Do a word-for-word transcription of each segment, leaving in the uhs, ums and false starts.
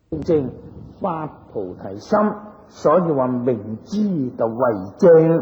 正發菩提心，所以話明知就為正，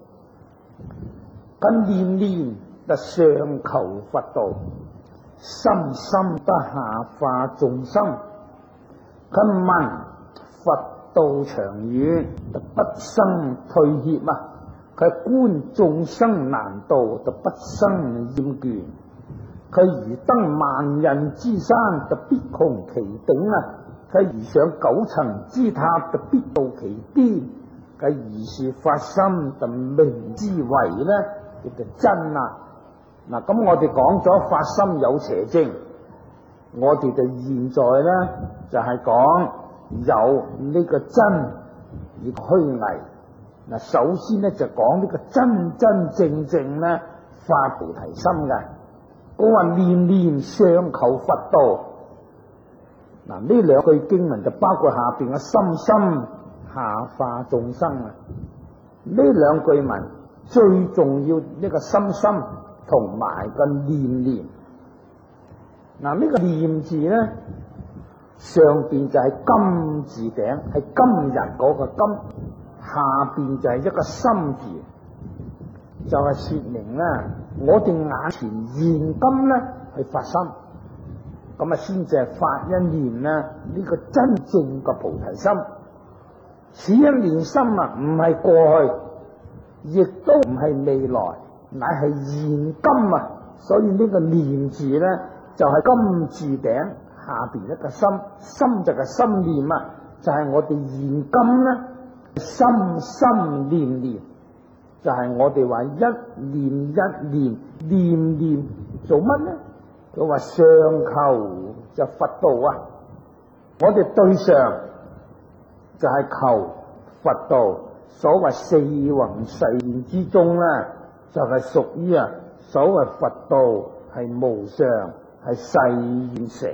跟念念得上求佛道，深深得下化眾生，跟聞佛道長遠，就不生退怯啊！佢觀眾生難度，就不生厭倦。佢如登萬仞之山，就必窮其頂啊！佢如上九層之塔，就必到其邊。佢如是發心，就明之為咧，叫做真啦。嗱，咁我哋講咗發心有邪正，我哋就現在咧就係、是、講有呢個真而虛偽。嗱，首先咧就講呢個真真正正咧發菩提心嘅。我話念念上求佛道。嗱，呢兩句經文就包括下邊嘅深深下化眾生啊。呢兩句文最重要呢個深深同埋個念念。嗱，呢個念字咧上邊就係金字頂，係金人嗰個金，下邊就係一個心字，就係、是、說明咧我哋眼前現今咧係發心。咁啊，先至係發一念咧，呢個真正嘅菩提心。此一念心啊，唔係過去，亦都唔係未來，乃係現今啊。所以呢個念字咧，就係、是、金字頂下邊一個心，心就係心念啊，就係、是、我哋現今咧心心念念，就係、是、我哋話一念一念，念念做乜咧？佢話上求就佛道啊，我哋對上就係求佛道。所謂四弘誓願之中咧，就係、是、屬於啊所謂佛道係無上，係誓願成。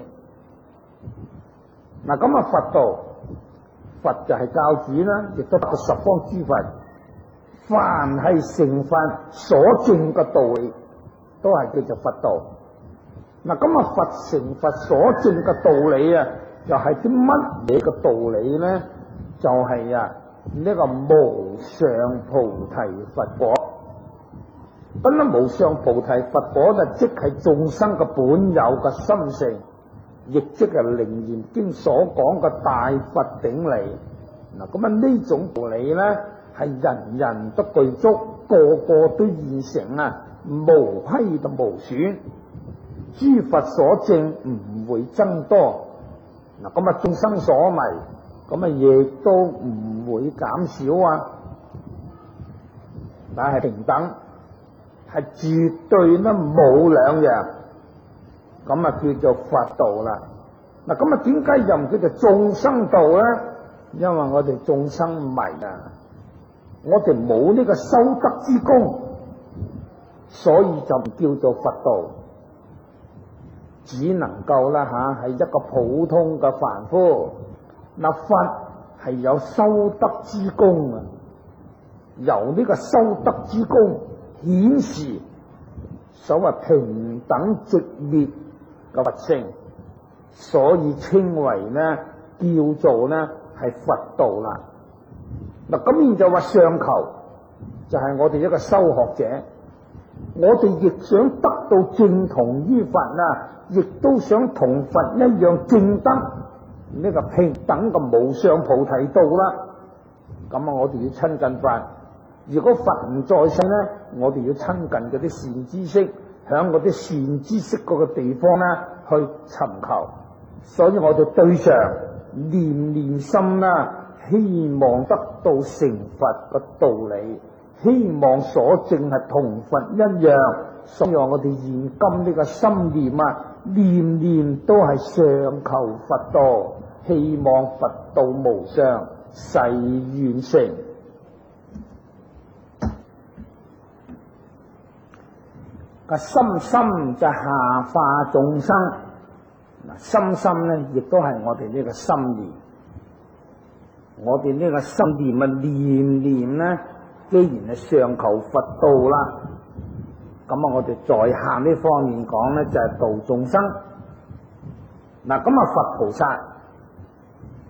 嗱，咁啊佛道，佛就係教主啦，亦都係十方諸佛，凡係成佛所證嘅道理，都係叫做佛道。嗱，咁啊佛成佛所證嘅道理啊，又係啲乜嘢嘅道理咧？就係、是、啊呢、這個無上菩提佛果。咁啊無上菩提佛果就即係眾生嘅本有嘅心性，亦即係《楞嚴經》所講嘅大佛頂禮。嗱，咁啊呢種道理咧，係人人都具足，個個都現成啊，無虧就無損。諸佛所證唔會增多。嗱，咁啊眾生所迷，咁啊亦都唔會減少啊，但係平等，係絕對咧冇兩樣，咁啊叫做佛道啦。嗱，咁啊點解又唔叫做眾生道咧？因為我哋眾生迷啊，我哋冇呢個修德之功，所以就唔叫做佛道。只能夠啦吓，係一個普通嘅凡夫。嗱，佛係有修德之功啊，由呢個修德之功顯示所謂平等寂滅嘅佛性，所以稱為呢叫做呢係佛道啦。嗱，咁然就話上求就係我哋一個修學者，我哋亦想得到正同於佛啊，亦都想同佛一樣證得呢個平等嘅無上菩提道啦。咁啊，我哋要親近佛。如果佛唔在世咧，我哋要親近嗰啲善知識，響嗰啲善知識嗰個地方咧去尋求。所以我哋對上念念心啦，希望得到成佛嘅道理，希望所證係同佛一樣。所以話我哋現今呢個心念啊，念念都係上求佛道，希望佛道無上，誓願成。個心心就下化眾生。嗱，心心咧亦都係我哋呢個心念。我哋呢個心念啊，念念咧，既然係上求佛道啦，咁啊，我哋在下呢方面講咧，就係度眾生。嗱，咁啊，佛菩薩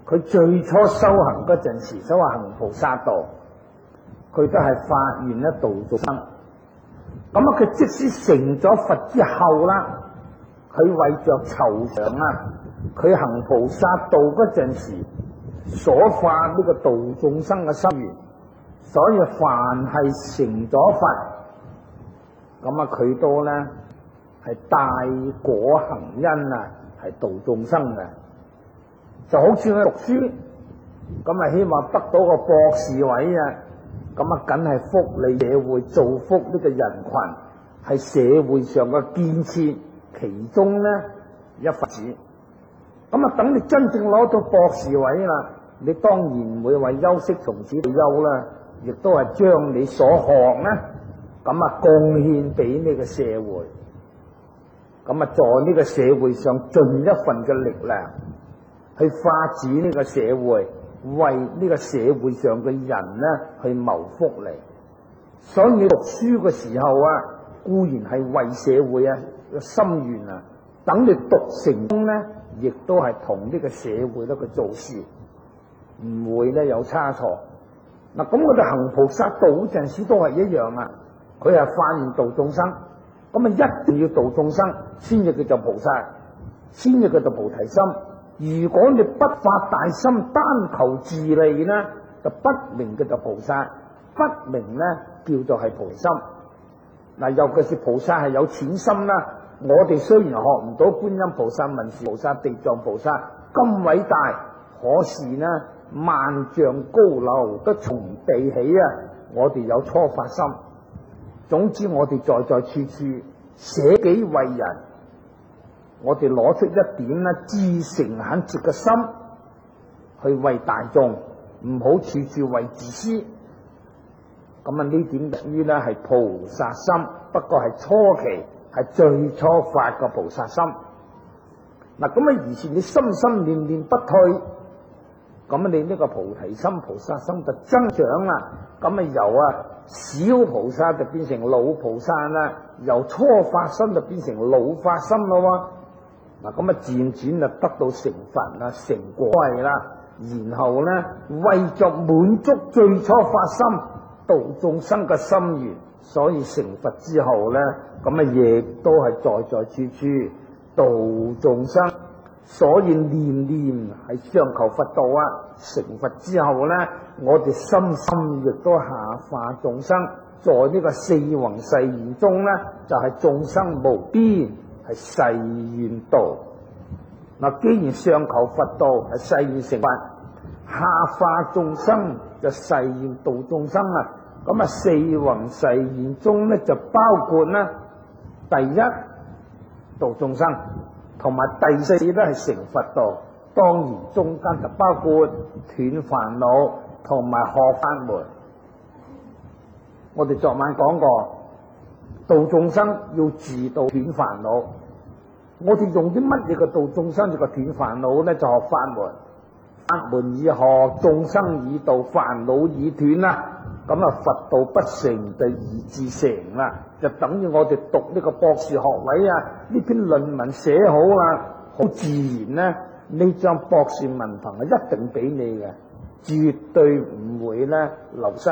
佢最初修行嗰陣時，修行菩薩道，佢都係發願咧度眾生。咁啊，佢即使成咗佛之後啦，佢為着酬賞啊，佢行菩薩道嗰陣時所發呢個度眾生嘅心願，所以凡係成咗佛，咁啊佢都咧係帶果行因啊，係度眾生嘅。就好似佢讀書，咁啊希望得到個博士位啊，咁啊梗係福利社會，造福呢個人群，係社會上嘅建設其中咧一份子。咁啊等你真正攞到博士位啦，你當然唔會為休息從此退休啦，亦都係將你所學咧，咁啊貢獻俾呢個社會，咁啊在呢個社會上盡一份嘅力量，去發展呢個社會，為呢個社會上嘅人咧去謀福利。所以你讀書嘅時候啊，固然係為社會啊個心願啊，等你讀成功咧，亦都係同呢個社會咧去做事，唔會咧有差錯。嗱，咁我哋行菩薩道嗰陣時都係一樣啊，佢係發願度眾生，咁啊一定要度眾生，先至叫做菩薩，先至叫做菩提心。如果你不發大心，單求自利呢，就不明叫做菩薩，不明呢叫做係菩提心。嗱，尤其是菩薩係有淺心啦。我哋雖然學唔到觀音菩薩、文殊菩薩、地藏菩薩咁偉大，可是呢萬丈高樓都從地起啊！我哋有初發心。總之，我哋在在處處捨己為人。我哋攞出一點咧至誠懇切嘅心去為大眾，唔好處處為自私。咁啊，呢點屬於咧係菩薩心，不過係初期係最初發嘅菩薩心。嗱，咁啊，而前你心心念念不退，咁啊，你呢個菩提心、菩薩心就增長啦。咁啊，由啊小菩薩就變成老菩薩啦，由初發心就變成老發心咯。嗱，咁啊，漸漸就得到成佛啦、成果位啦，然後咧為咗滿足最初發心度眾生嘅心願，所以成佛之後咧，咁啊亦都係在在處處度眾生。所以念念係相求佛道啊！成佛之後咧，我哋心心亦都下化眾生，在呢個四弘誓願中咧，就係、是、眾生無邊。係誓願度。嗱，既然上求佛道係誓願成佛，下化眾生就誓願度眾生啊。咁啊，四弘誓願中咧就包括咧第一度眾生，同埋第四都係成佛道。當然中間就包括斷煩惱同埋學法門。我哋昨晚講過。度眾生要自度斷煩惱，我哋用啲乜嘢嘅度眾生呢個斷煩惱咧？就學法門，法門以學，眾生以度，煩惱以斷啦。咁啊，佛道不成就易自成啦，就等於我哋讀呢個博士學位啊，呢篇論文寫好啦，好自然咧，呢張博士文憑係一定俾你嘅，絕對唔會咧流失。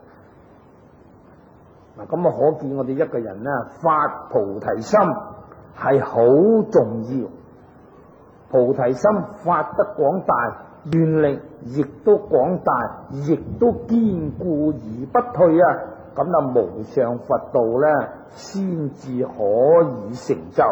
嗱，咁啊，可見我哋一個人咧發菩提心係好重要。菩提心發得廣大，願力亦都廣大，亦都堅固而不退啊！咁啊，無上佛道咧先至可以成就。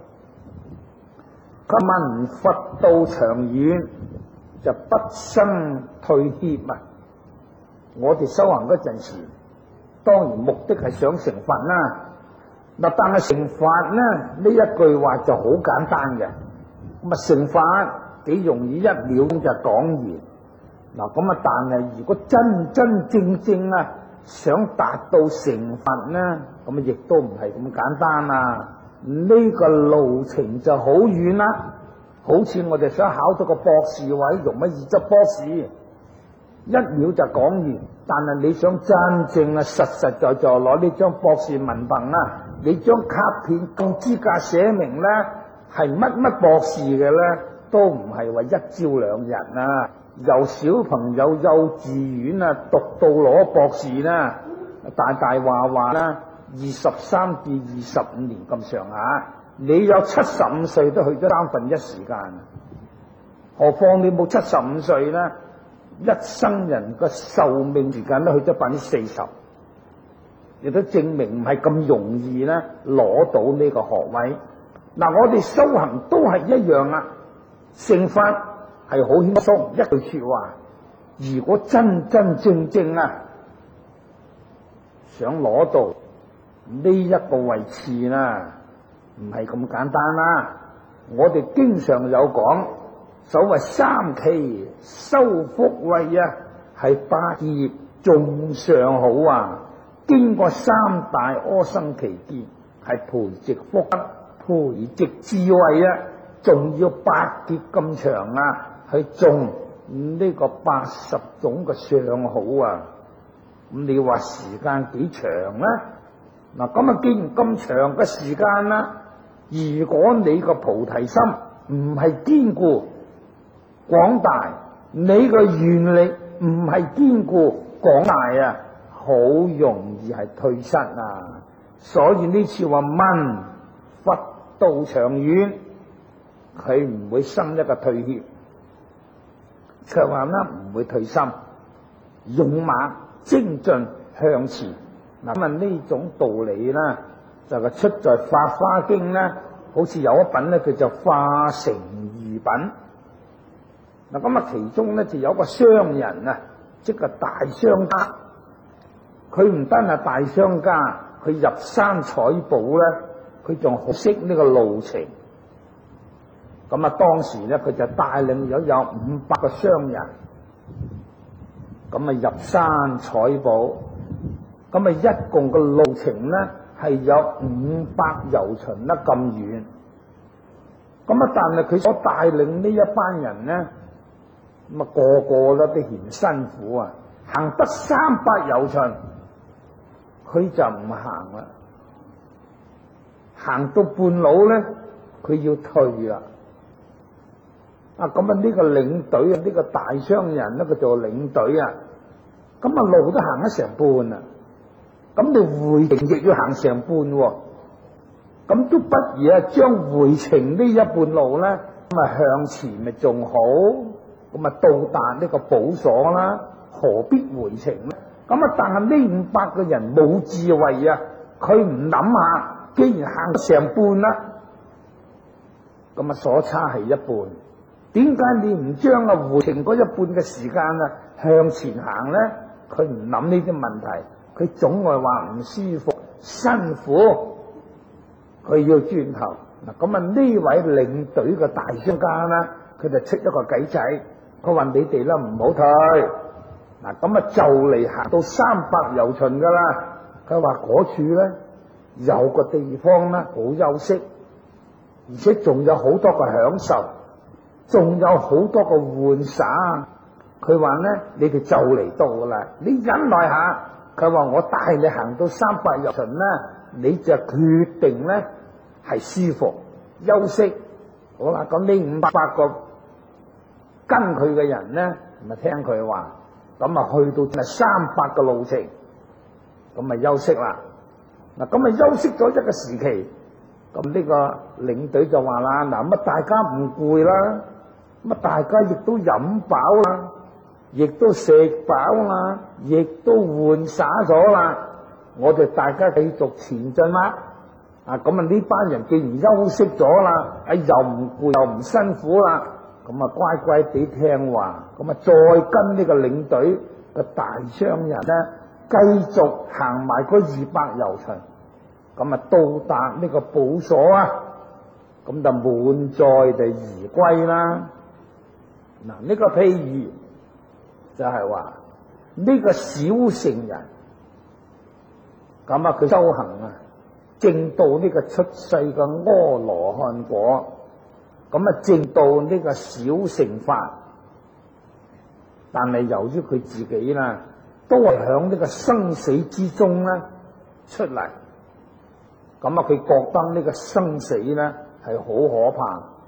佢聞佛道長遠，就不生退怯啊！我哋修行嗰陣時，當然目的係想成佛啦。嗱，但係成佛咧呢一句話就好簡單嘅，咁啊成佛幾容易，一秒鐘就講完。嗱，咁啊，但係如果真真正正啊想達到成佛咧，咁啊亦都唔係咁簡單啊。呢個路程就好遠啦。好似我哋想考到個博士位，容乜易執博士？一秒就講完，但係你想真正啊實實在在攞呢張博士文憑啦，你張卡片個資格寫明咧係乜乜博士嘅咧， 都唔係話一朝兩日啊，由小朋友幼稚園啊讀到攞博士啦，大大話話啦，二十三至二十五年咁上下，你有七十五歲都去咗三分一時間，何況你冇七十五歲啦，一生人個壽命時間都去咗百分之四十，亦都證明唔係咁容易咧攞到呢個學位。嗱，我哋修行都係一樣啊，成法係好輕鬆一句說話。如果真真正正啊想攞到呢一個位置啦，唔係咁簡單啦。我哋經常有講所謂三期修福位啊，係百業眾上好啊。經過三大阿僧祇劫，係培植福德、培植智慧啊，仲要百劫咁長啊，去種呢個八十種嘅相好啊。咁你話時間幾長咧？嗱，咁啊，既然咁長嘅時間啦，如果你個菩提心唔係堅固廣大，你個願力唔係堅固廣大啊，好容易係退失啊。所以呢次話問佛道長遠，佢唔會生一個退怯，卻話咧唔會退心，勇猛精進向前。嗱，咁啊呢種道理啦，就係出在《法華經》咧，好似有一品咧，叫做《化城喻品》。嗱，咁啊其中咧就有一個商人啊，即係大商家。佢唔單係大商家，佢入山採寶咧，佢仲學識呢個路程。咁啊，當時咧佢就帶領咗有五百個商人，咁啊入山採寶。咁啊，一共嘅路程咧係有五百由旬得咁遠。咁啊，但係佢所帶領呢一班人咧，咁啊個個咧都嫌辛苦啊，行得三百由旬，佢就唔行啦。行到半路咧，佢要退啦。啊，咁啊呢個領隊啊，呢、這個大商人咧，佢做領隊啊，咁啊路都行咗成半啦。咁你回程亦要行成半喎，咁都不如啊將回程呢一半路咧，咁啊向前咪仲好，咁啊到達呢個寶所啦，何必回程咧？咁啊，但係呢五百個人冇智慧啊，佢唔諗下，既然行成半啦，咁啊所差係一半，點解你唔將啊回程嗰一半嘅時間啊向前行咧？佢唔諗呢啲問題。佢總係話唔舒服、辛苦，佢要轉頭嗱。咁啊，呢位領隊嘅大商家咧，佢就出一個計仔，佢話你哋咧唔好退嗱。咁啊，就嚟行到三百由旬噶啦。佢話嗰處咧有個地方咧好休息，而且仲有好多個享受，仲有好多個玩耍。佢話咧，你哋就嚟到噶啦，你忍耐下。佢話我帶你行到三百由旬咧，你就決定咧係舒服休息。好啦，咁呢五百個跟佢嘅人咧，咪聽佢話，咁啊去到咪三百個路程，咁咪休息啦。嗱，咁啊休息咗一個時期，咁呢個領隊就話啦，嗱，乜大家唔攰啦，乜大家亦都飲飽啦。亦都食飽啦，亦都玩耍咗啦，我哋大家繼續前進啦。啊，咁啊呢班人既然休息咗啦，啊又唔攰又唔辛苦啦，咁啊乖乖地聽話，咁啊再跟呢個領隊嘅大商人咧，繼續行埋嗰二百由旬，咁啊到達呢個寶所啊，咁就滿載地而歸啦。嗱，呢個譬如。就係話呢個小乘人，咁啊佢修行啊，證到呢個出世嘅阿羅漢果，咁啊證到呢個小乘法，但係由於佢自己啦，都係響呢個生死之中咧出嚟，咁啊佢覺得呢個生死咧係好可怕，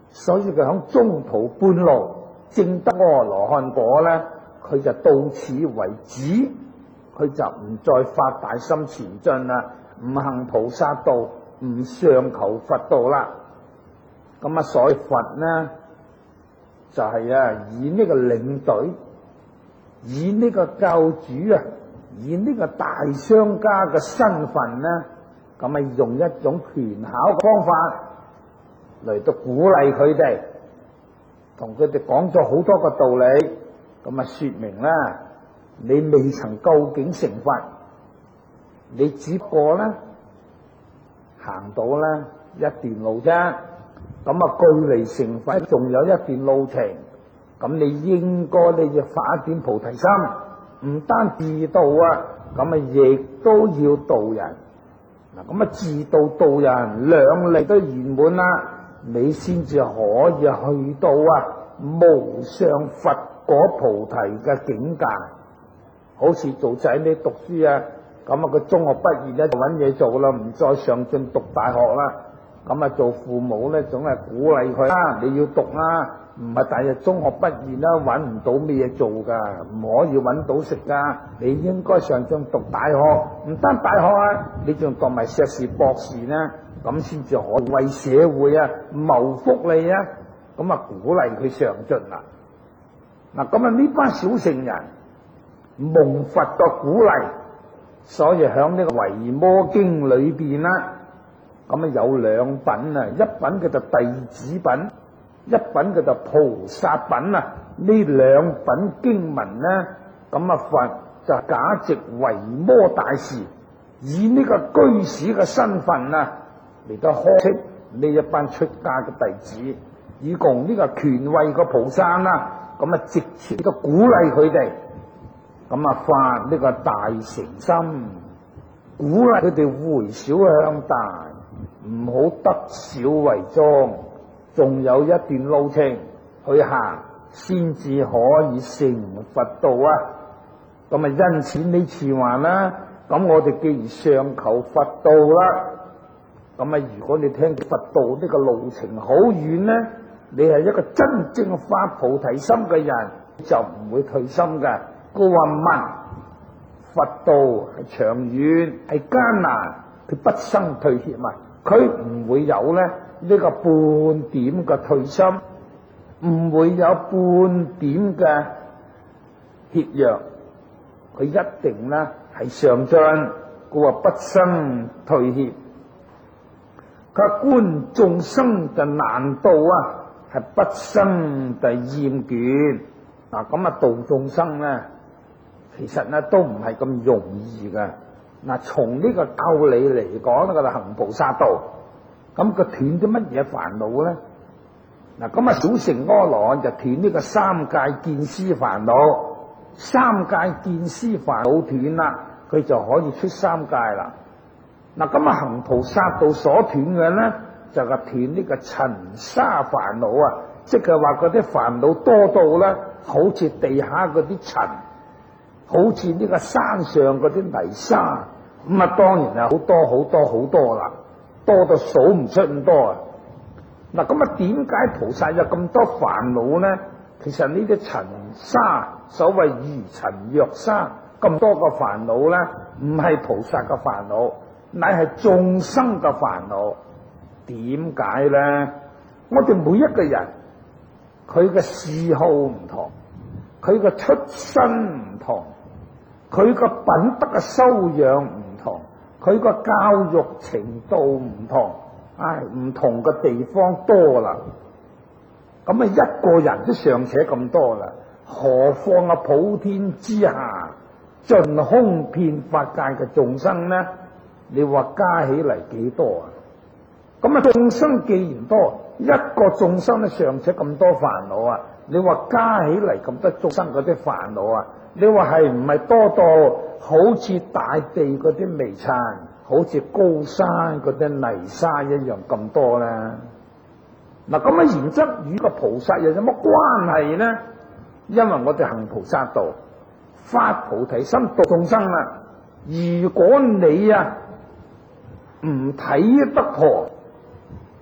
所以佢響中途半路證得阿羅漢果咧，佢就到此為止，佢就唔再發大心前進啦，唔行菩薩道，唔上求佛道啦。咁啊，所以佛呢就係、是、啊以呢個領隊，以呢個教主啊，以呢個大商家嘅身份呢，咁啊用一種權巧嘅方法嚟到鼓勵佢哋，同佢哋講咗好多個道理，咁啊說明啦，你未曾究竟成佛，你只不過咧行到咧一段路啫。咁啊，距離成佛仲有一段路程，咁你應該你要發一點菩提心，唔單自度啊，咁啊亦都要度人。嗱，咁啊自度度人兩力都圓滿啦，你先至可以去到啊無上佛果菩提嘅境界。好似做仔你讀書啊，咁啊佢中學畢業咧就揾嘢做啦，唔再上進讀大學啦。咁啊，做父母咧，總係鼓勵佢啦，你要讀啦，唔係第日中學畢業啦，揾唔到咩嘢做噶，唔可以揾到食噶，你應該上進讀大學，唔單大學啊，你仲讀埋碩士博士咧，咁先至可以為社會啊謀福利啊，咁啊鼓勵佢上進啦。嗱，咁啊呢班小乘人蒙佛嘅鼓勵，所以喺呢個維摩經裏邊啦。咁啊有兩品啊，一品叫做弟子品，一品叫做菩薩品啊。呢兩品經文咧，咁啊佛就假藉維摩大士，以呢個居士嘅身份啊嚟到呵斥呢一班出家嘅弟子，以共呢個權威嘅菩薩啦，咁啊直接都鼓勵佢哋，咁啊發呢個大誠心，鼓勵佢哋回小向大。唔好得小為宗，仲有一段路程去行，先至可以成佛道啊！咁啊，因此呢次話啦，咁我哋既然上求佛道啦，咁啊，如果你聽佛道呢個路程好遠呢，你係一個真正發菩提心嘅人，就唔會退心嘅。佢話問佛道係長遠，係艱難，佢不生退怯嘛。佢唔會有咧呢個半點嘅退心，唔會有半點嘅怯弱，佢一定咧係上進。佢話不生退怯，佢觀眾生嘅難度啊，係不生嘅厭倦。嗱，咁啊度眾生咧，其實咧都唔係咁容易嘅。嗱，從呢個道理嚟講咧，佢行菩薩道，咁佢斷咗乜嘢煩惱咧？嗱，咁啊小乘阿羅漢就斷呢個三界見思煩惱，三界見思煩惱斷啦，佢就可以出三界啦。嗱，咁啊行菩薩道所斷嘅咧，就係斷呢個塵沙煩惱啊，即係話嗰啲煩惱多到咧，好似地下嗰啲塵。好似呢個山上嗰啲泥沙，咁啊當然係好多好多好多啦，多到數唔出咁多啊！嗱，咁啊點解菩薩有咁多煩惱呢？其實呢啲塵沙，所謂如塵若沙，咁多個煩惱呢，唔係菩薩嘅煩惱，乃係眾生嘅煩惱。點解呢？我哋每一個人，佢嘅嗜好唔同，佢嘅出身唔同。佢個品德嘅修養唔同，佢個教育程度唔同，唉，唔同嘅地方多啦。咁啊，一個人都尚且咁多啦，何況啊普天之下盡空遍法界嘅眾生呢？你話加起嚟幾多啊？咁啊，眾生既然多，一個眾生都尚且咁多煩惱啊！你話加起嚟咁多眾生嗰啲煩惱啊？你話係唔係多到好似大地嗰啲微塵，好似高山嗰啲泥沙一樣咁多咧？嗱，咁啊，然則與個菩薩又有乜關係呢？因為我哋行菩薩道，發菩提心度眾生啦。如果你啊唔睇得破，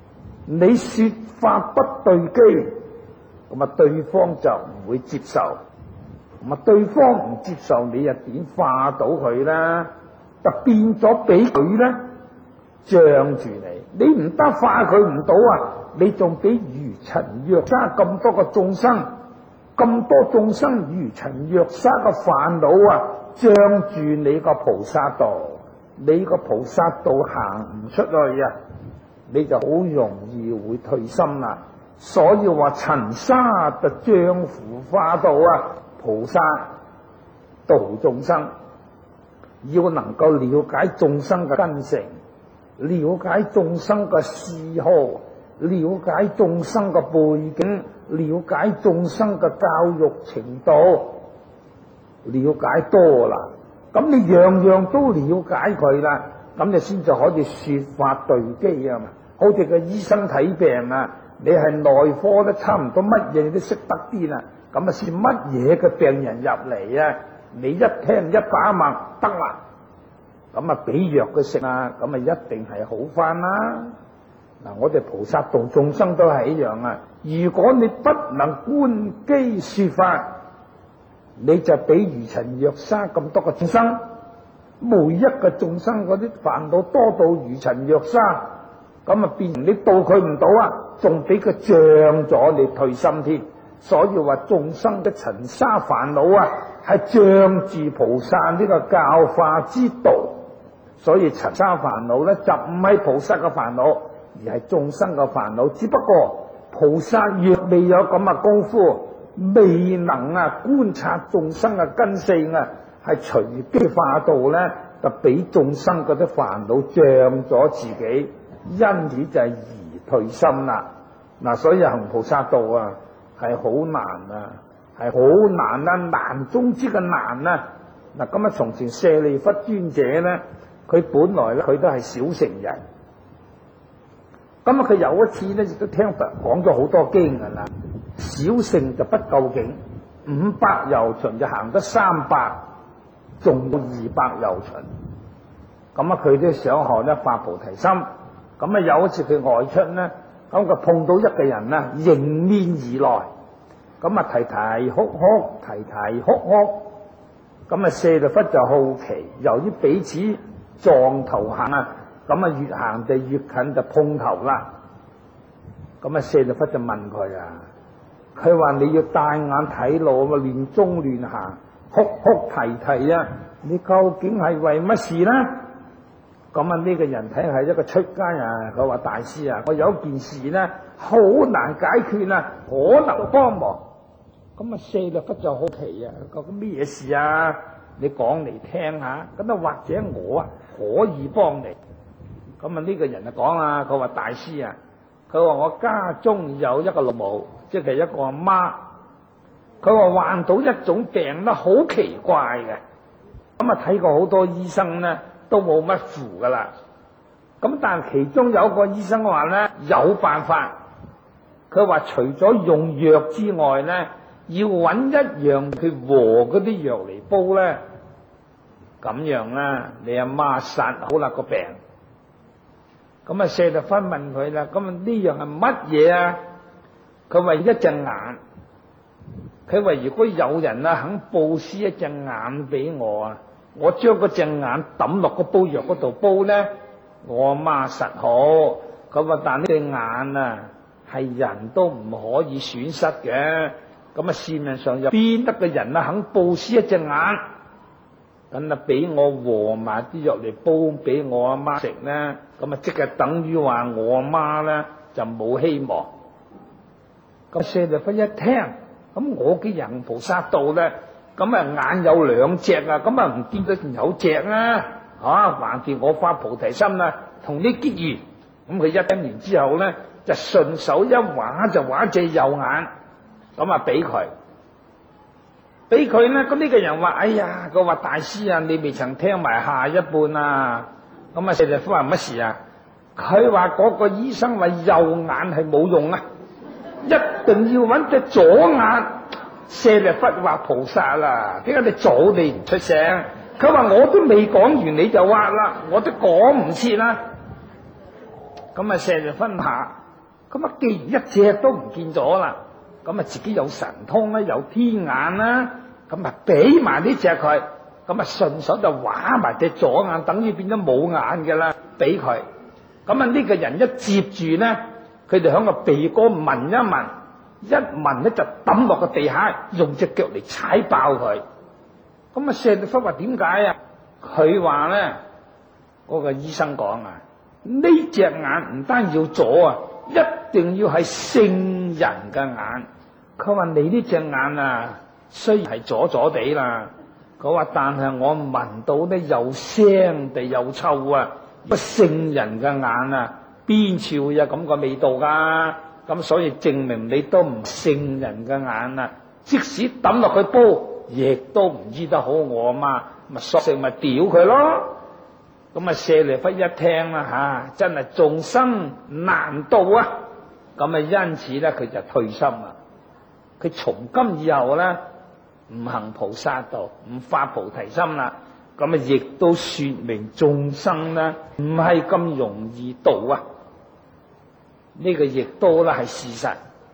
你說法不對機，咁啊對方就唔會接受，咁啊對方唔接受，你又點化到佢啦？就變咗俾佢咧障住你，你唔得化佢唔到啊！你仲俾如塵若沙咁多個眾生，咁多眾生如塵若沙嘅煩惱啊，障住你個菩薩道，你個菩薩道行唔出去啊，你就好容易會退心啦。所以話塵沙就障腐化道啊，菩薩度眾生，要能夠了解眾生嘅根性，了解眾生嘅嗜好，了解眾生嘅背景，了解眾生嘅教育程度，了解多啦，咁你樣樣都了解佢啦，咁你先至可以說法對機啊嘛。好似個醫生睇病啊，你係內科都差唔多乜嘢你都識得啲啦，咁啊算乜嘢嘅病人入嚟啊，你一聽一把脈得啦，咁啊俾藥佢食啊，咁啊一定係好返啦。嗱，我哋菩薩度眾生都係一樣啊。如果你不能觀機說法，你就俾如塵若沙咁多個眾生，每一個眾生嗰啲煩惱多到如塵若沙，咁啊變成你度佢唔到啊，仲俾佢障咗你退心添。所以話眾生嘅塵沙煩惱啊，係障住菩薩呢個教化之道。所以塵沙煩惱咧就唔係菩薩嘅煩惱，而係眾生嘅煩惱。只不過菩薩若未有咁嘅功夫，未能啊觀察眾生嘅根性啊，係隨機化道咧，就俾眾生嗰啲煩惱障咗自己，因此就係疑退心啦。嗱，所以行菩薩道啊，係好難啊，係好難啊，難中之嘅難啊。嗱，咁啊，從前舍利弗尊者咧，佢本來咧佢都係小乘人，咁啊佢有一次咧亦都聽佛講咗好多經噶啦。小乘就不夠勁，五百由旬就行得三百，仲到二百由旬。咁啊，佢都想學咧發菩提心。咁啊，有一次佢外出咧，咁佢碰到一個人啊，迎面而來，咁啊提提哭哭，提提哭哭。咁啊，舍利弗就好奇，由於彼此撞頭行啊，咁啊越行就越近就碰頭啦。咁啊，舍利弗就問佢啊。佢話你要帶眼睇路啊嘛，亂中亂行，哭哭啼啼啊！你究竟係為乜事呢？咁啊，呢個人睇係一個出家人，佢話大師啊，我有一件事呢，好難解決啊，可能幫忙。咁啊，舍利弗就好奇啊，究竟咩嘢事啊？你講嚟聽下，咁啊或者我啊可以幫你。咁啊呢個人就講啦，佢話大師啊，佢話我家中有一個老母。即係一個阿媽，佢話患到一種病咧，好奇怪嘅。咁啊睇過好多醫生咧，都冇乜符噶啦。咁但係其中有一個醫生話咧有辦法，佢話除咗用藥之外咧，要揾一樣佢和嗰啲藥嚟煲咧，咁樣啦，你阿媽殺好啦個病。咁啊舍利弗問佢啦，咁啊呢樣係乜嘢啊？佢話一隻眼，佢話如果有人啊肯布施一隻眼俾我啊，我將嗰隻眼抌落個煲藥嗰度煲咧，我阿媽實好。佢話但呢隻眼啊係人都唔可以損失嘅，咁啊市面上有邊得個人啊肯布施一隻眼，咁啊俾我和埋啲藥嚟煲俾我阿媽食咧，咁啊即係等於話我阿媽咧就冇希望。咁舍利弗一聽，咁我嘅人菩薩道咧，咁啊眼有兩隻啊，咁啊唔見得有隻啊，啊橫掂我發菩提心啦，同你結緣。咁佢一聽完之後咧，就順手一畫就畫隻右眼，咁啊俾佢，俾佢咧。咁呢個人話：哎呀，佢話大師啊，你未曾聽埋下一半啊。咁啊舍利弗話乜事啊？佢話嗰個醫生話右眼係冇用啊，一定要揾隻左眼。舍利弗話菩薩啦，點解你早你唔出聲？佢話我都未講完你就畫啦，我都講唔切啦。咁啊舍利弗下， 咁啊，既然一隻都唔見咗啦，咁啊自己有神通啦，有天眼啦，咁啊俾埋呢隻佢，咁啊順手就畫埋隻左眼，等於變咗冇眼嘅啦，俾佢。咁啊呢個人一接住咧，佢就響個鼻哥聞一聞，一聞咧就抌落個地下，用隻腳嚟踩爆佢。咁啊舍利弗話點解啊？佢話咧，嗰個醫生講啊，呢隻眼唔單要左啊，一定要係聖人嘅眼。佢話你呢隻眼啊，雖然係左左地啦，佢話但係我聞到咧又腥地又臭啊，不聖人嘅眼啊，邊處會有咁個味道噶？咁所以證明你都唔聖人嘅眼啊！即使抌落去煲，亦都唔醫得好我嘛，咪索性咪屌佢咯。咁啊舍利弗一聽啦吓，真係眾生難度啊！咁啊因此咧，佢就退心啦。佢從今以後咧，唔行菩薩道，唔發菩提心啦。咁啊亦都說明眾生咧唔係咁容易度啊！呢個亦都咧係事實，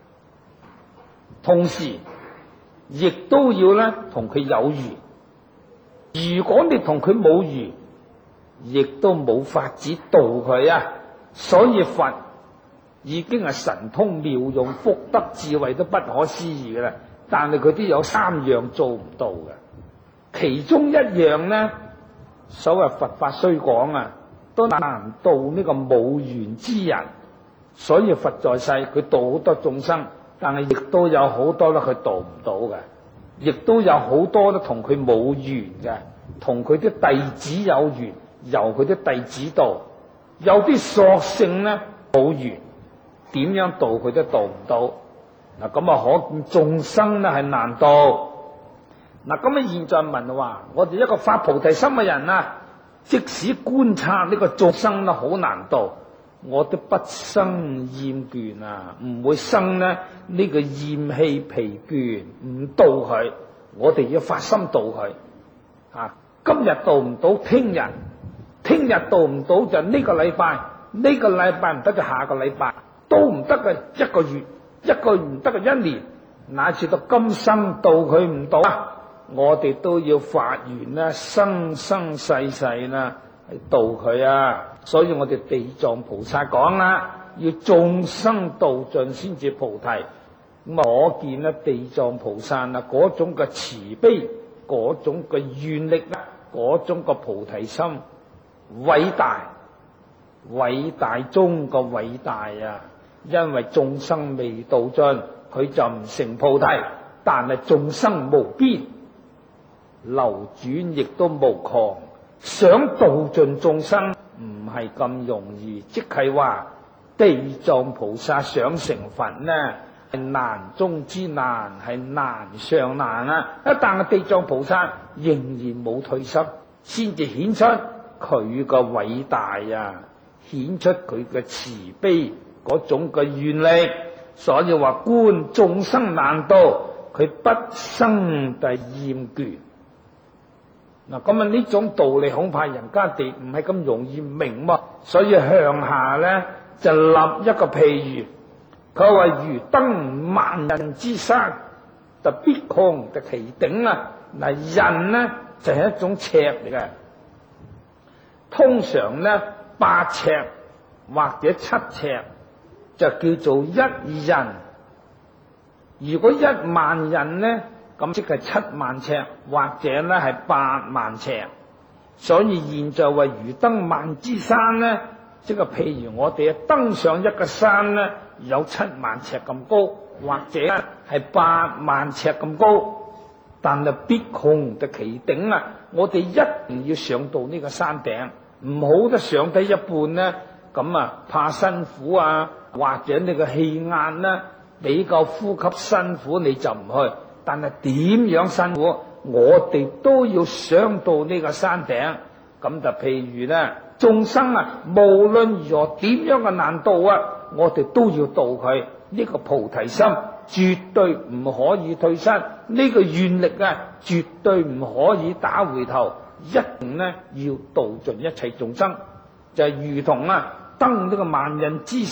同時亦都要咧同佢有緣。如果你同佢冇緣，亦都冇法子度佢啊！所以佛已經係神通妙用、福德智慧都不可思議嘅啦。但係佢都有三樣做唔到嘅，其中一樣咧，所謂佛法雖廣啊，都難度呢個冇緣之人。所以佛在世，佢度好多眾生，但係亦都有好多咧，佢度唔到嘅，亦都有好多咧同佢冇緣嘅，同佢啲弟子有緣，由佢啲弟子度。有啲索性咧冇緣，點樣度佢都度唔到。嗱咁啊，可見眾生咧係難度。嗱咁啊，現在問話，我哋一個發菩提心嘅人啊，即使觀察呢個眾生咧好難度，我都不生厭倦啊，唔會生咧呢個厭氣疲倦，唔度佢。我哋要發心度佢啊！今日度唔到，聽日，聽日度唔到就呢個禮拜，呢個禮拜唔得就下個禮拜，都唔得嘅一個月，一個月唔得嘅一年，乃至到今生度佢唔到啊！我哋都要發願啦，生生世世啦，去度佢啊！所以我哋地藏菩薩講啦，要眾生度盡先至菩提。咁啊，可見咧地藏菩薩啊嗰種嘅慈悲，嗰種嘅願力啦，嗰種嘅菩提心偉大，偉大中嘅偉大啊！因為眾生未度盡，佢就唔成菩提。但係眾生無邊，流轉亦都無窮，想度盡眾生唔係咁容易。即係話地藏菩薩想成佛呢，係難中之難，係難上難啊！一但係地藏菩薩仍然冇退失，先至顯出佢個偉大啊，顯出佢嘅慈悲嗰種嘅願力。所以話觀眾生難度，佢不生第厭倦。嗱，咁啊呢種道理恐怕人家哋唔係咁容易明嘛。所以向下咧就立一個譬喻，佢話如登萬仞之山，就必窮嘅其頂啊！嗱，仞咧就係一種尺嚟嘅，通常咧八尺或者七尺就叫做一仞。如果一萬仞咧，咁即係七萬尺或者咧係八萬尺。所以現在話如登萬之山咧，即係譬如我哋登上一個山咧，有七萬尺咁高，或者係八萬尺咁高，但係必窮得其頂啊！我哋一定要上到呢個山頂，唔好得上低一半咧，咁啊怕辛苦啊，或者你個氣壓咧比較呼吸辛苦你就唔去。但係點樣辛苦，我哋都要上到呢個山頂。咁就譬如咧，眾生啊，無論如何點樣嘅難度啊，我哋都要度佢。呢個菩提心絕對唔可以退失，呢個願力啊，絕對唔可以打回頭，一定咧要度盡一切眾生。就係如同啊登呢個萬仞之山，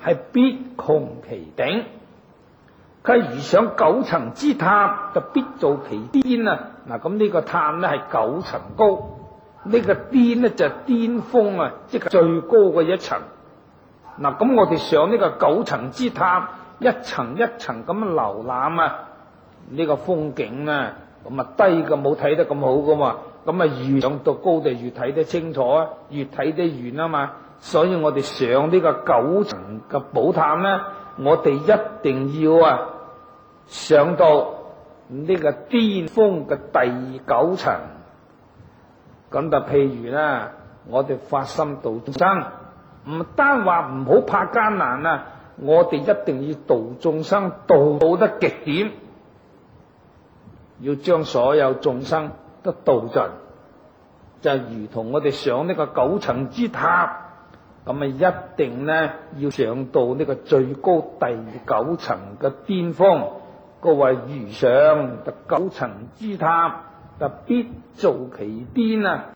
係必窮其頂。佢如上九層之塔，就必做其巔啊！嗱，咁呢個塔咧係九層高，呢、這個巔咧就係巔峰啊，即係最高嘅一層。嗱，咁我哋上呢個九層之塔，一層一層咁樣瀏覽啊，呢、這個風景啊，咁啊低嘅冇睇得咁好噶嘛，咁啊越上到高就越睇得清楚啊，越睇得遠啊嘛。所以我哋上呢個九層嘅寶塔咧，我哋一定要啊上到呢個巔峰嘅第九層。咁就譬如啦，我哋發心度眾生，唔單話唔好怕艱難啊，我哋一定要度眾生度到得極點，要將所有眾生都度盡，就如同我哋上呢個九層之塔，咁啊一定咧要上到呢個最高第九層嘅巔峰。各位如上九層之塔，就必做其巔啊！